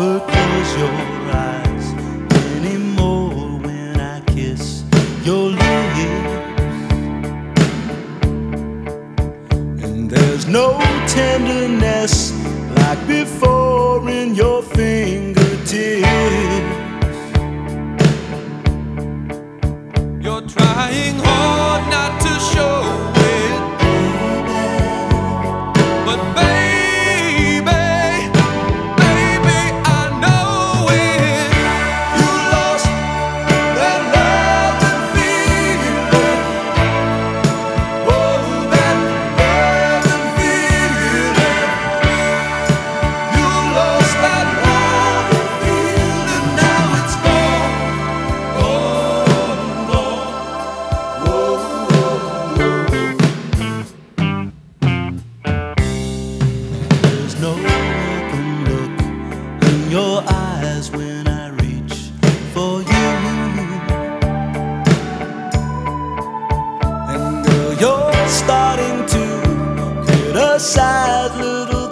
never close your eyes anymore when I kiss your lips. And there's no tenderness like before in your fingertips. You're trying hard not to show it, but baby, baby, I know it. You lost that love and feeling. Oh, that love and feeling. You lost that love and feeling. Now it's gone. Oh, gone. There's no welcome look in your eyes when I reach for you. And girl, you're starting to criticize little